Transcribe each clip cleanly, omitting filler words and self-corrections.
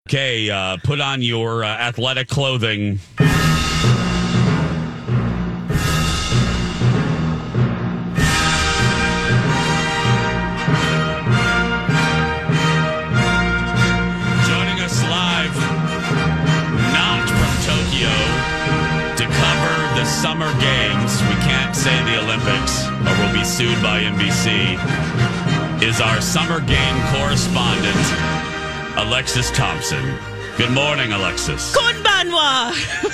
Okay, put on your athletic clothing. Joining us live, not from Tokyo, to cover the Summer Games. We can't say the Olympics, or we'll be sued by NBC, is our Summer Game correspondent, Alexis Thompson. Good morning, Alexis. Konbanwa!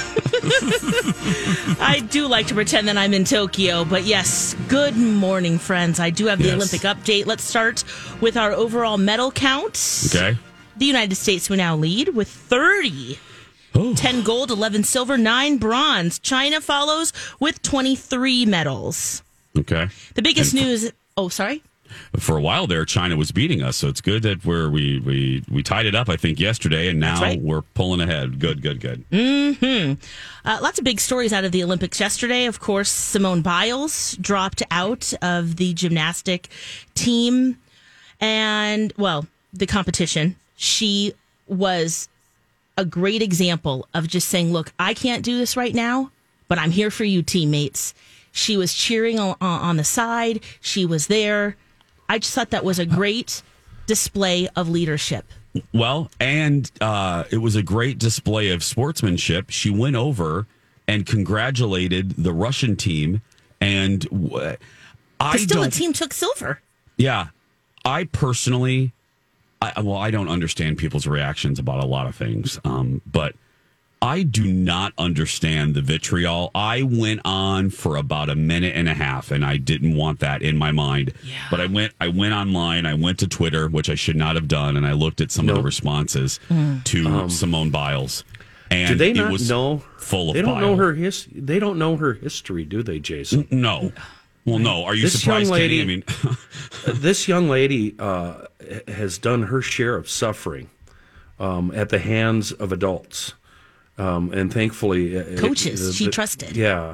I do like to pretend that I'm in Tokyo, but yes, good morning, friends. I do have the Olympic update. Let's start with our overall medal count. Okay. The United States will now lead with 30. Ooh. 10 gold, 11 silver, 9 bronze. China follows with 23 medals. Okay. The biggest news... Oh, sorry? For a while there, China was beating us, so it's good that we tied it up, I think, yesterday, and now we're pulling ahead. Good. Mm-hmm. Lots of big stories out of the Olympics yesterday. Of course, Simone Biles dropped out of the gymnastic team and, well, the competition. She was a great example of just saying, look, I can't do this right now, but I'm here for you, teammates. She was cheering on the side. She was there. I just thought that was a great display of leadership. Well, and it was a great display of sportsmanship. She went over and congratulated the Russian team. And the team took silver. Yeah. I personally, I don't understand people's reactions about a lot of things. But I do not understand the vitriol. I went on for about a minute and a half, and I didn't want that in my mind. Yeah. But I went online. I went to Twitter, which I should not have done, and I looked at some of the responses to Simone Biles. And do they not it was know? Full of they don't bile. know her They don't know her history, do they, Jason? No. Well, no. Are you surprised, Kenny? I mean, this young lady has done her share of suffering at the hands of adults. And thankfully, coaches she trusted. Yeah.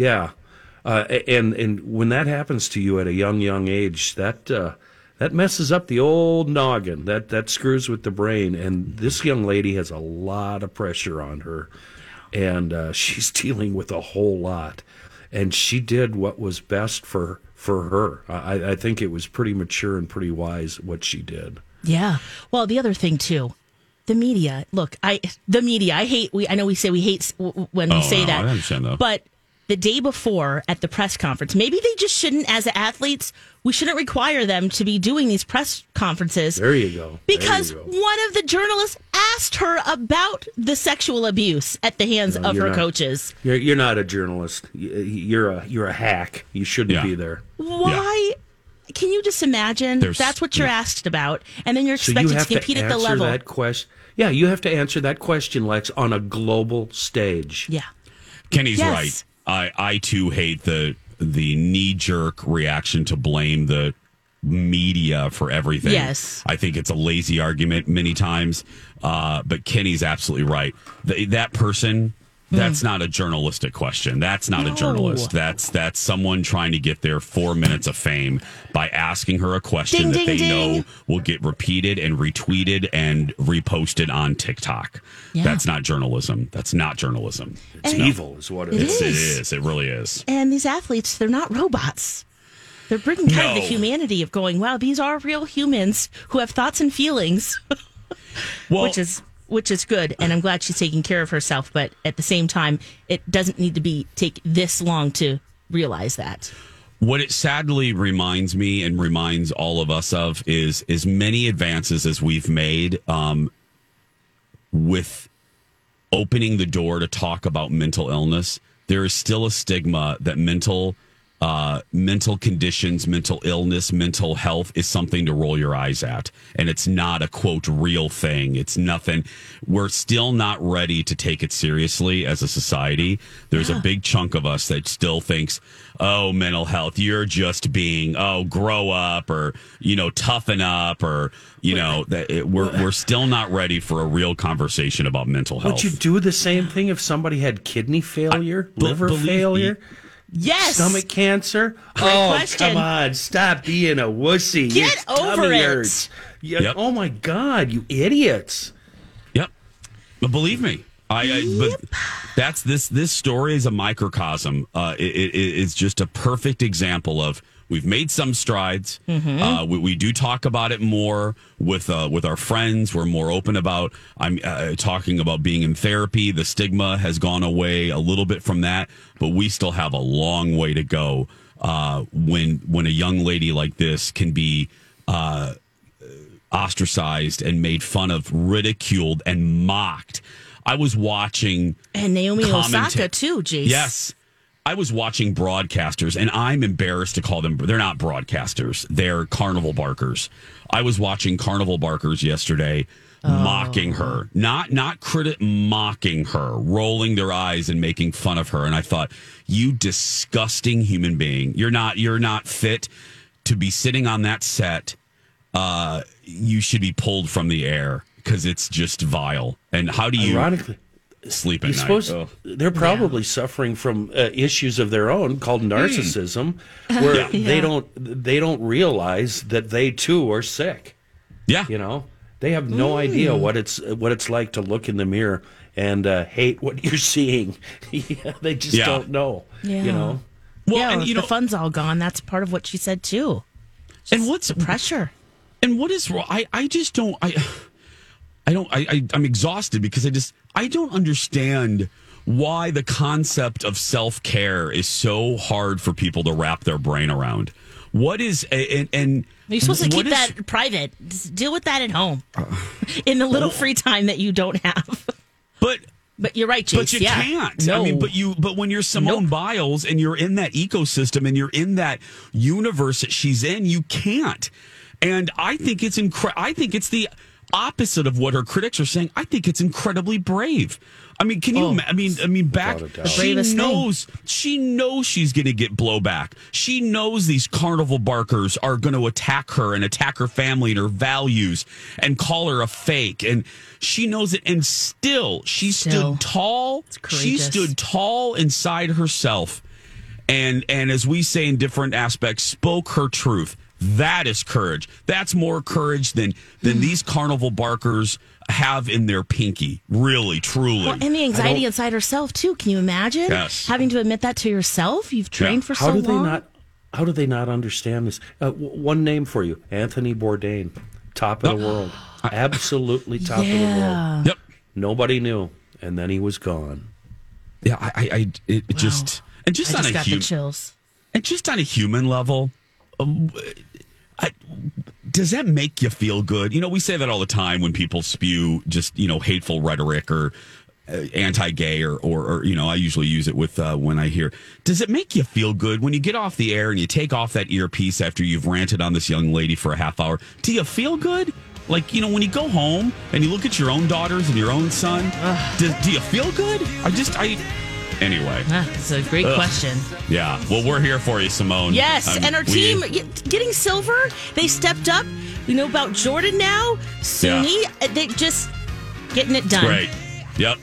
And when that happens to you at a young age, that messes up the old noggin. That screws with the brain. And this young lady has a lot of pressure on her, and she's dealing with a whole lot. And she did what was best for her. I think it was pretty mature and pretty wise what she did. Yeah. Well, the other thing too. The media. Look, I hate. I know we say we hate when we say that. I understand though. But the day before at the press conference, maybe they just shouldn't, as athletes, we shouldn't require them to be doing these press conferences. There you go. Because one of the journalists asked her about the sexual abuse at the hands of her coaches. You're not a journalist. You're a hack. You shouldn't be there. Why? Yeah. Can you just imagine? That's what you're asked about, and then you're expected to compete at the level. That question. Yeah, you have to answer that question, Lex, on a global stage. Yeah, Kenny's right. I too hate the knee-jerk reaction to blame the media for everything. Yes, I think it's a lazy argument many times, but Kenny's absolutely right. That person. That's not a journalistic question. That's not a journalist. That's someone trying to get their 4 minutes of fame by asking her a question that they know will get repeated and retweeted and reposted on TikTok. Yeah. That's not journalism. That's not journalism. It's evil is what it is. It is. It really is. And these athletes, they're not robots. They're bringing kind of the humanity of going, wow, these are real humans who have thoughts and feelings, which is good, and I'm glad she's taking care of herself. But at the same time, it doesn't need to take this long to realize that. What it sadly reminds me and reminds all of us of is as many advances as we've made with opening the door to talk about mental illness. There is still a stigma that mental conditions, mental illness, mental health is something to roll your eyes at. And it's not a, quote, real thing. It's nothing. We're still not ready to take it seriously as a society. There's a big chunk of us that still thinks, oh, mental health, you're just being, grow up or, toughen up or, we're still not ready for a real conversation about mental health. Would you do the same thing if somebody had kidney failure, liver failure? Yes. Stomach cancer? Great question. Come on. Stop being a wussy. Get over it. Oh, my God, you idiots. Yep. But believe me, but that's this story is a microcosm. It's just a perfect example of we've made some strides. We do talk about it more with our friends. We're more open about. I'm talking about being in therapy. The stigma has gone away a little bit from that, but we still have a long way to go. When a young lady like this can be ostracized and made fun of, ridiculed and mocked. I was watching and Naomi Osaka too, Jace. Yes. I was watching broadcasters, and I'm embarrassed to call them. They're not broadcasters. They're carnival barkers. I was watching carnival barkers yesterday, mocking her, not mocking her, rolling their eyes and making fun of her. And I thought, you disgusting human being, you're not fit to be sitting on that set. You should be pulled from the air because it's just vile. And how do you ironically sleep at night? Suppose they're probably suffering from issues of their own called narcissism, where they don't realize that they too are sick. Yeah, they have no idea what it's like to look in the mirror and hate what you're seeing. They just don't know. Yeah. Well, and, the fun's all gone. That's part of what she said too. And what's the pressure? And what is wrong? I just don't. I'm exhausted because I don't understand why the concept of self-care is so hard for people to wrap their brain around. What is and you're supposed to keep that private. Just deal with that at home in the little free time that you don't have. But you're right, Jace. But you can't. No. I mean, but when you're Simone Biles and you're in that ecosystem and you're in that universe that she's in, you can't. And I think it's I think it's the opposite of what her critics are saying. I think it's incredibly brave. I mean, can you? I mean, back. She knows she's going to get blowback. She knows these carnival barkers are going to attack her and attack her family and her values and call her a fake. And she knows it. And still, she stood tall. She stood tall inside herself. And as we say in different aspects, spoke her truth. That is courage. That's more courage than these carnival barkers have in their pinky. Really, truly. Well, and the anxiety inside herself, too. Can you imagine having to admit that to yourself? You've trained for so long. How do they not understand this? One name for you, Anthony Bourdain, top of the world. Absolutely top of the world. Yep. Nobody knew. And then he was gone. Yeah, it just... And just on a got the chills. And just on a human level... does that make you feel good? We say that all the time when people spew just, hateful rhetoric or anti-gay or I usually use it with when I hear. Does it make you feel good when you get off the air and you take off that earpiece after you've ranted on this young lady for a half hour? Do you feel good? Like, when you go home and you look at your own daughters and your own son, do you feel good? Anyway. That's a great question. Yeah. Well, we're here for you, Simone. Yes. And our team getting silver. They stepped up. We know about Jordan now. Suni. They just getting it done. Great. Yep.